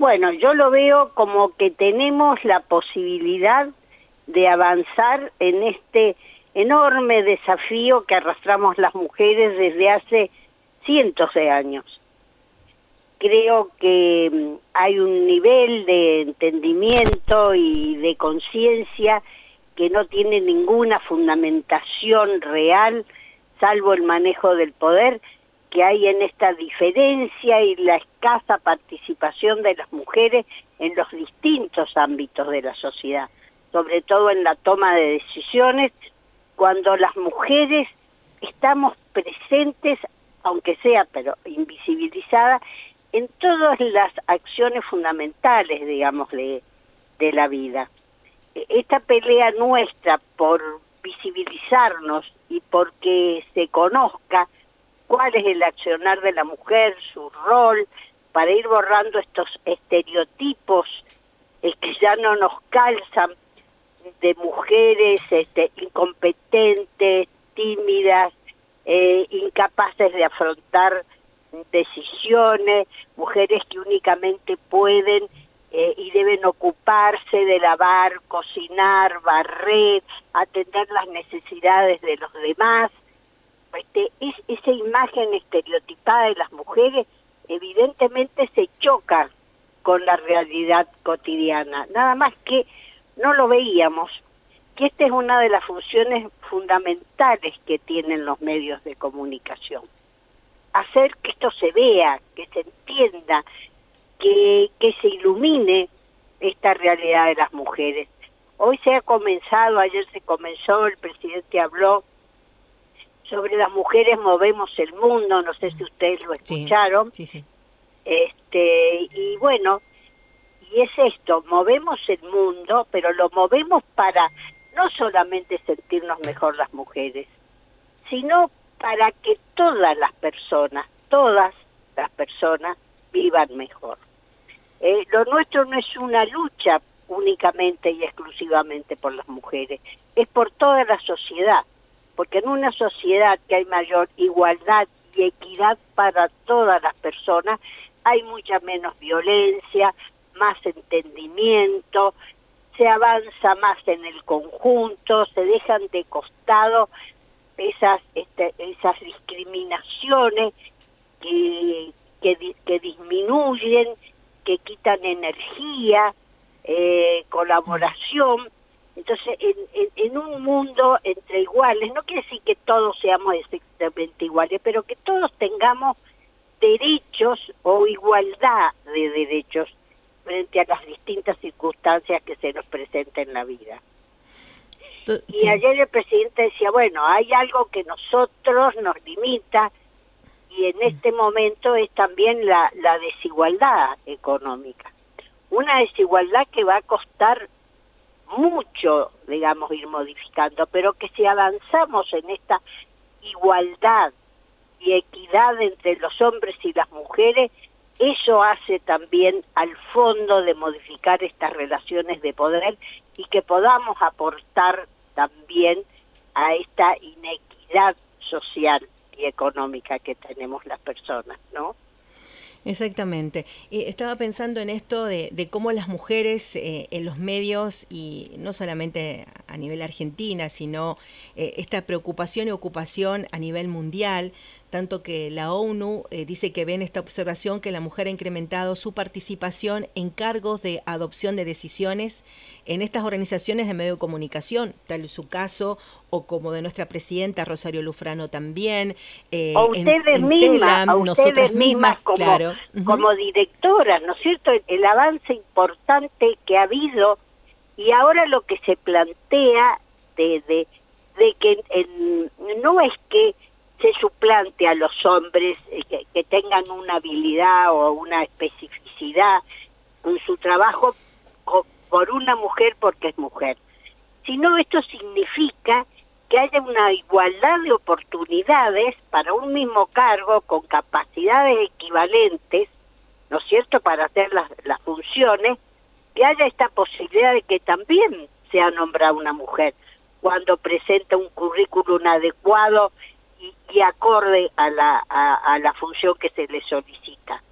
Bueno, yo lo veo como que tenemos la posibilidad de avanzar en este enorme desafío que arrastramos las mujeres desde hace cientos de años. Creo que hay un nivel de entendimiento y de conciencia que no tiene ninguna fundamentación real, salvo el manejo del poder, que hay en esta diferencia y la escasa participación de las mujeres en los distintos ámbitos de la sociedad, sobre todo en la toma de decisiones, cuando las mujeres estamos presentes, aunque sea pero invisibilizadas, en todas las acciones fundamentales, digamos, de la vida. Esta pelea nuestra por visibilizarnos y porque se conozca cuál es el accionar de la mujer, su rol, para ir borrando estos estereotipos que ya no nos calzan, de mujeres incompetentes, tímidas, incapaces de afrontar decisiones, mujeres que únicamente pueden y deben ocuparse de lavar, cocinar, barrer, atender las necesidades de los demás. Esa imagen estereotipada de las mujeres evidentemente se choca con la realidad cotidiana, nada más que no lo veíamos, que esta es una de las funciones fundamentales que tienen los medios de comunicación. Hacer que esto se vea, que se entienda, que se ilumine esta realidad de las mujeres. Hoy se ha comenzado, ayer se comenzó, el presidente habló sobre las mujeres movemos el mundo, no sé si ustedes lo escucharon. Sí, sí. Y bueno, y es esto, movemos el mundo, pero lo movemos para no solamente sentirnos mejor las mujeres, sino para que todas las personas vivan mejor. Lo nuestro no es una lucha únicamente y exclusivamente por las mujeres, es por toda la sociedad, porque en una sociedad que hay mayor igualdad y equidad para todas las personas, hay mucha menos violencia, más entendimiento, se avanza más en el conjunto, se dejan de costado esas discriminaciones que disminuyen, que quitan energía, colaboración. Entonces, en un mundo entre iguales, no quiere decir que todos seamos exactamente iguales, pero que todos tengamos derechos o igualdad de derechos frente a las distintas circunstancias que se nos presentan en la vida. Y ayer el presidente decía, bueno, hay algo que nosotros nos limita, y en este momento es también la desigualdad económica. Una desigualdad que va a costar mucho, digamos, ir modificando, pero que si avanzamos en esta igualdad y equidad entre los hombres y las mujeres, eso hace también al fondo de modificar estas relaciones de poder y que podamos aportar también a esta inequidad social y económica que tenemos las personas, ¿no? Exactamente. Estaba pensando en esto de cómo las mujeres en los medios, y no solamente a nivel Argentina, sino esta preocupación y ocupación a nivel mundial, tanto que la ONU dice que ve en esta observación que la mujer ha incrementado su participación en cargos de adopción de decisiones en estas organizaciones de medio de comunicación, tal es su caso, o como de nuestra presidenta Rosario Lufrano también, o ustedes mismas como, claro. Como directoras, ¿no es cierto? El avance importante que ha habido, y ahora lo que se plantea de que no es que se suplante a los hombres que tengan una habilidad o una especificidad en su trabajo por una mujer porque es mujer, sino esto significa que haya una igualdad de oportunidades para un mismo cargo con capacidades equivalentes, ¿no es cierto?, para hacer las funciones, que haya esta posibilidad de que también sea nombrada una mujer cuando presenta un currículum adecuado y acorde a la función que se le solicita.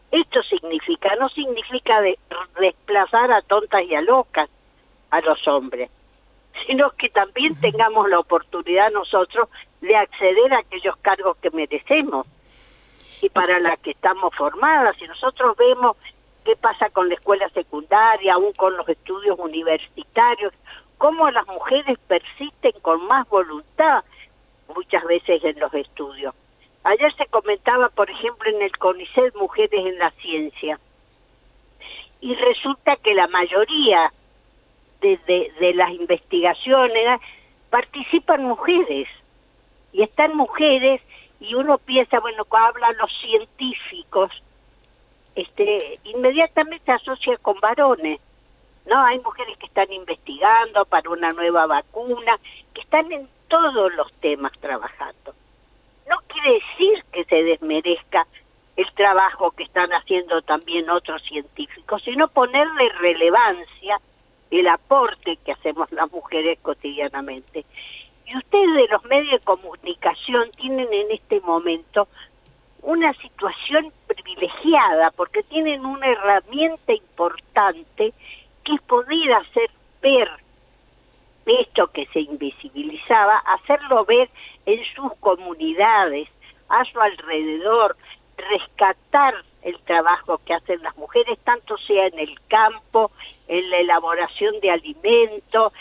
Esto significa, no significa desplazar a tontas y a locas a los hombres, sino que también tengamos la oportunidad nosotros de acceder a aquellos cargos que merecemos y para la que estamos formadas. Si nosotros vemos qué pasa con la escuela secundaria, aún con los estudios universitarios, cómo las mujeres persisten con más voluntad muchas veces en los estudios. Ayer se comentaba, por ejemplo, en el CONICET, Mujeres en la Ciencia, y resulta que la mayoría de las investigaciones participan mujeres, y están mujeres, y uno piensa, bueno, cuando hablan los científicos, inmediatamente se asocia con varones. No, hay mujeres que están investigando para una nueva vacuna, que están en todos los temas trabajando. No quiere decir que se desmerezca el trabajo que están haciendo también otros científicos, sino ponerle relevancia el aporte que hacemos las mujeres cotidianamente. Y ustedes de los medios de comunicación tienen en este momento una situación privilegiada, porque tienen una herramienta importante que es poder hacer ver esto que se invisibilizaba, hacerlo ver en sus comunidades, a su alrededor, rescatar el trabajo que hacen las mujeres, tanto sea en el campo, en la elaboración de alimentos,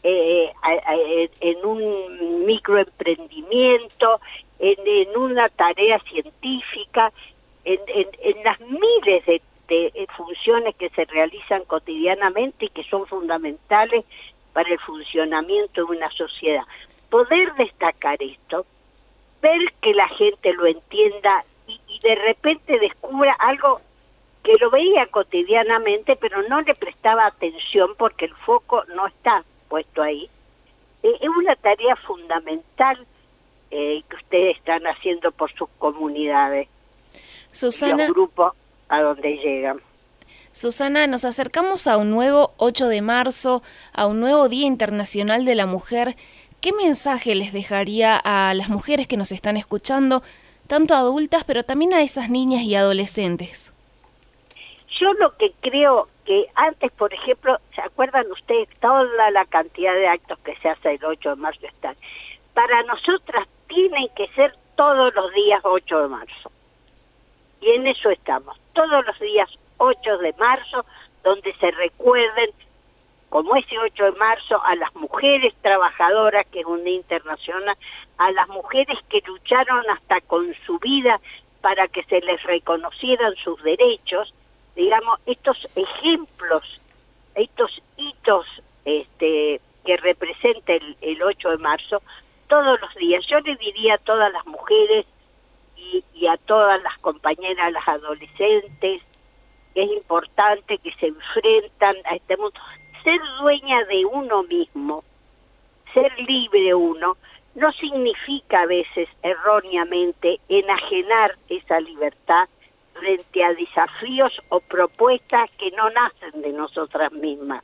en un microemprendimiento, en una tarea científica, en las miles de funciones que se realizan cotidianamente y que son fundamentales para el funcionamiento de una sociedad. Poder destacar esto, ver que la gente lo entienda y de repente descubra algo que lo veía cotidianamente, pero no le prestaba atención porque el foco no está puesto ahí. Es una tarea fundamental que ustedes están haciendo por sus comunidades, Susana, y los grupos a donde llegan. Susana, nos acercamos a un nuevo 8 de marzo, a un nuevo Día Internacional de la Mujer. ¿Qué mensaje les dejaría a las mujeres que nos están escuchando, tanto adultas, pero también a esas niñas y adolescentes? Yo lo que creo que antes, por ejemplo, ¿se acuerdan ustedes toda la cantidad de actos que se hace el 8 de marzo? Están. Para nosotras tienen que ser todos los días 8 de marzo. Y en eso estamos, todos los días 8 de marzo, donde se recuerden, como ese 8 de marzo, a las mujeres trabajadoras, que es un día internacional, a las mujeres que lucharon hasta con su vida para que se les reconocieran sus derechos. Digamos, estos ejemplos, estos hitos que representa el 8 de marzo, todos los días. Yo le diría a todas las mujeres y a todas las compañeras, las adolescentes, que es importante que se enfrentan a este mundo. Ser dueña de uno mismo, ser libre uno, no significa a veces erróneamente enajenar esa libertad frente a desafíos o propuestas que no nacen de nosotras mismas.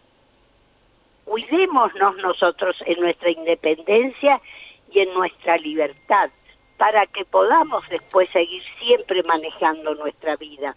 Cuidémonos nosotros en nuestra independencia y en nuestra libertad, para que podamos después seguir siempre manejando nuestra vida.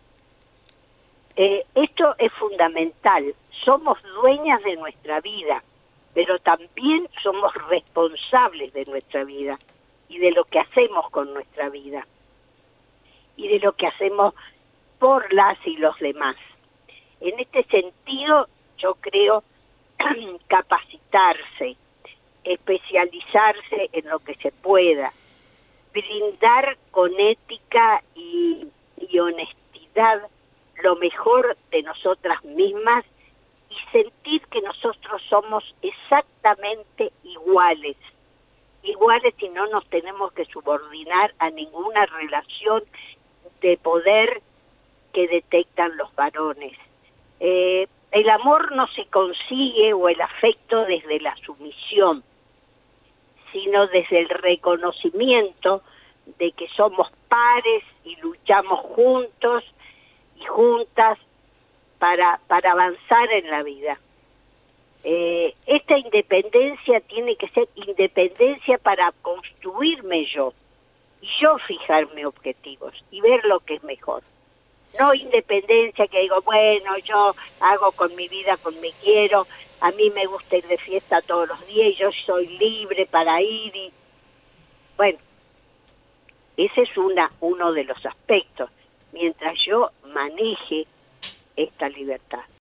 Esto es fundamental. Somos dueñas de nuestra vida, pero también somos responsables de nuestra vida y de lo que hacemos con nuestra vida y de lo que hacemos por las y los demás. En este sentido, yo creo capacitarse, especializarse en lo que se pueda, brindar con ética y honestidad lo mejor de nosotras mismas y sentir que nosotros somos exactamente iguales y no nos tenemos que subordinar a ninguna relación de poder que detectan los varones. El amor no se consigue, o el afecto, desde la sumisión, sino desde el reconocimiento de que somos pares y luchamos juntos y juntas para avanzar en la vida. Esta independencia tiene que ser independencia para construirme yo, y yo fijarme objetivos y ver lo que es mejor. No independencia que digo, bueno, yo hago con mi vida, con mi quiero, a mí me gusta ir de fiesta todos los días y yo soy libre para ir. Y bueno, ese es uno de los aspectos, mientras yo maneje esta libertad.